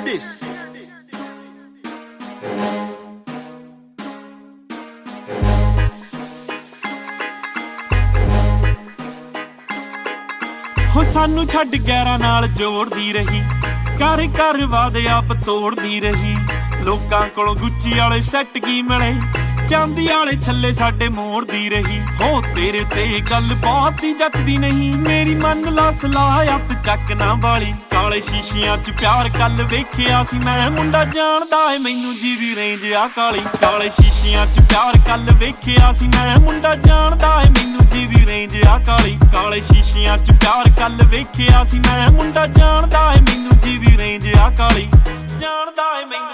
this. ਹੋ ਸਾਨੂੰ ਛੱਡ ਗੈਰਾਂ ਨਾਲ ਜੋੜਦੀ ਰਹੀ, ਘਰ ਘਰ ਵਾਦੇ ਆਪ ਤੋੜਦੀ ਰਹੀ। ਲੋਕਾਂ ਕੋਲੋਂ ਗੁੱਚੀ ਵਾਲੇ ਸੈੱਟ ਕੀ ਮਿਲੇ, ਚਾਂਦੀ ਵਾਲੇ ਛੱਲੇ ਸਾਡੇ ਮੋੜਦੀ ਰਹੀ। ਹੋ ਤੇਰੇ ਤੇ ਗੱਲ ਬਹੁਤ ਹੀ ਜੱਚਦੀ ਨਹੀਂ, ਮੇਰੀ ਮੰਨ ਲਾ ਸਲਾਹਤ ਚੱਕ ਨਾ ਵਾਲੀ। ਕਾਲੇ ਸ਼ੀਸ਼ਿਆਂ 'ਚ ਪਿਆਰ ਕੱਲ ਵੇਖਿਆ ਸੀ ਮੈਂ, ਮੁੰਡਾ ਜਾਣਦਾ ਏ ਮੈਨੂੰ ਜਿਹਦੀ ਰੇਂਜ ਆ ਕਾਲੀ। ਕਾਲੇ ਸ਼ੀਸ਼ਿਆਂ 'ਚ ਪਿਆਰ ਕੱਲ ਵੇਖਿਆ ਸੀ ਮੈਂ, ਮੁੰਡਾ ਜਾਣਦਾ ਏ ਮੈਨੂੰ ਜਿਹਦੀ ਰੇਂਜ ਆ ਕਾਲੀ। ਕਾਲੇ ਸ਼ੀਸ਼ਿਆਂ 'ਚ ਪਿਆਰ ਕੱਲ ਵੇਖਿਆ ਸੀ ਮੈਂ, ਮੁੰਡਾ ਜਾਣਦਾ ਏ ਮੈਨੂੰ ਜਿਹਦੀ ਰੇਂਜ ਆ ਕਾਲੀ। ਜਾਣਦਾ ਏ ਮੈਨੂੰ।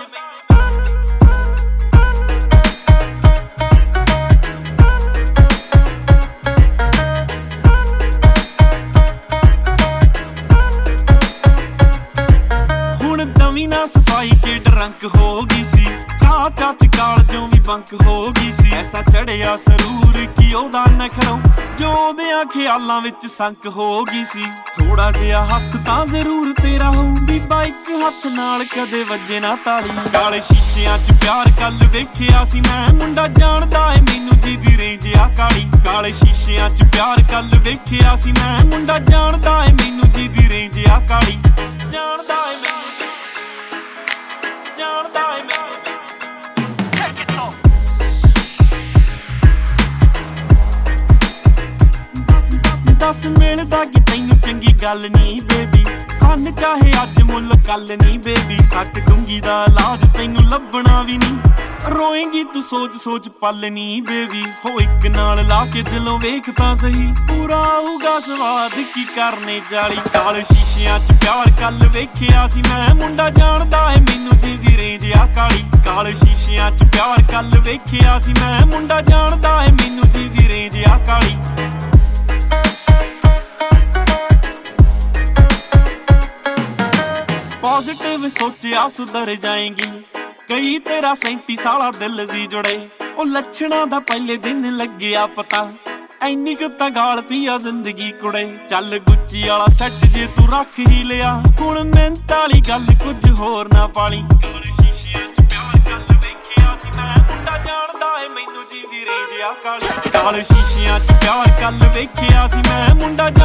ਦਵੀ ਨਾ ਸਫਾਈ ਕੇ ਡਰੰਕ ਹੋ ਗਈ ਸੀ, ਚਾਹ ਚਾਚ ਕਾਲਜੋਂ ਵੀ ਬੰਕ ਹੋ ਗਈ ਸੀ। ਐਸਾ ਚੜਿਆ ਸਰੂਰ ਕਿ ਉਹਦਾ ਨਖਰੋਂ ਜੋ ਉਹਦਿਆਂ ਖਿਆਲਾਂ ਵਿੱਚ ਸੰਕ ਹੋ ਗਈ ਸੀ। ਥੋੜਾ ਜਿਹਾ ਹੱਥ ਤਾਂ ਜ਼ਰੂਰ ਤੇਰਾ ਹੋਊ, ਬੀਬਾ ਇੱਕ ਹੱਥ ਨਾਲ ਕਦੇ ਵੱਜੇ ਨਾ ਤਾਲੀ। ਕਾਲੇ ਸ਼ੀਸ਼ਿਆਂ 'ਚ ਪਿਆਰ ਕੱਲ ਵੇਖਿਆ ਸੀ ਮੈਂ, ਮੁੰਡਾ ਜਾਣਦਾ ਏ ਮੈਨੂੰ ਜਿਹਦੀ ਰੇਂਜ ਆ ਕਾਲੀ। ਕਾਲੇ ਸ਼ੀਸ਼ਿਆਂ 'ਚ ਪਿਆਰ ਕੱਲ ਵੇਖਿਆ ਸੀ ਮੈਂ, ਮੁੰਡਾ ਜਾਣਦਾ ਏ ਮੈਨੂੰ ਜਿਹਦੀ ਰੇਂਜ ਆ ਕਾਲੀ। ਜਾਣਦਾ ਏ ਮੈਨੂੰ। ਦੱਸ ਮਿਲਦਾ ਕਿ ਤੈਨੂੰ ਚੰਗੀ ਗੱਲ ਨੀ ਬੇਬੀ, ਫਨ ਚਾਹੇ ਅੱਜ ਮੁੱਲ ਕੱਲ ਨੀ ਬੇਬੀ। ਸੱਟ ਡੂੰਗੀ ਦਾ ਇਲਾਜ ਤੈਨੂੰ ਲੱਭਣਾ ਵੀ ਨੀ, ਰੋਏਂਗੀ ਤੂੰ ਸੋਚ ਸੋਚ ਪਲ ਨੀ ਬੇਬੀ। ਹੋ ਇੱਕ ਨਾਲ ਲਾ ਕੇ ਦਿਲੋਂ ਵੇਖ ਤਾਂ ਸਹੀ, ਪੂਰਾ ਆਊਗਾ ਸਵਾਦ ਕੀ ਕਰਨੇ ਜਾਲੀ। ਕਾਲੇ ਸ਼ੀਸ਼ਿਆਂ 'ਚ ਪਿਆਰ ਕੱਲ ਵੇਖਿਆ ਸੀ ਮੈਂ, ਮੁੰਡਾ ਜਾਣਦਾ ਏ ਮੈਨੂੰ ਜਿਹਦੀ ਰੇਂਜ ਆ ਕਾਲੀ। ਕਾਲੇ ਸ਼ੀਸ਼ਿਆਂ 'ਚ ਪਿਆਰ ਕੱਲ ਵੇਖਿਆ ਸੀ ਮੈਂ, ਮੁੰਡਾ ਜਾਣਦਾ ਏ ਮੈਨੂੰ ਜਿਹਦੀ ਰੇਂਜ ਆ ਕਾਲੀ। ਪੋਜ਼ਿਟਿਵ ਸੋਚਿਆ ਸੁਧਰ ਜਾਏਗੀ, ਕਈ ਤੇਰਾ 37 ਸਾਲਾ ਦਿਲ ਸੀ ਜੁੜੇ। ਉਹ ਲੱਛਣਾਂ ਦਾ ਪਹਿਲੇ ਦਿਨ ਲੱਗਿਆ ਪਤਾ, ਐਨੀ ਕੁ ਤਾਂ ਗਾਲਤੀ ਆ ਜ਼ਿੰਦਗੀ ਕੁੜੇ। ਚੱਲ ਗੁੱਚੀ ਵਾਲਾ ਸੈੱਟ ਜੇ ਤੂੰ ਰੱਖ ਹੀ ਲਿਆ, ਹੁਣ ਮਿਹਨਤ ਵਾਲੀ ਗੱਲ ਕੁਝ ਹੋਰ ਨਾ ਪਾਲੀ। ਕਾਲੇ ਸ਼ੀਸ਼ਿਆਂ 'ਚ ਪਿਆਰ ਕੱਲ ਵੇਖਿਆ ਸੀ ਮੈਂ, ਮੁੰਡਾ ਜਾਣਦਾ ਏ ਮੈਨੂੰ ਜਿਹਦੀ ਰੇਂਜ ਆ ਕਾਲੀ। ਕਾਲੇ ਸ਼ੀਸ਼ਿਆਂ 'ਚ ਪਿਆਰ ਕੱਲ ਵੇਖਿਆ ਸੀ ਮੈਂ, ਮੁੰਡਾ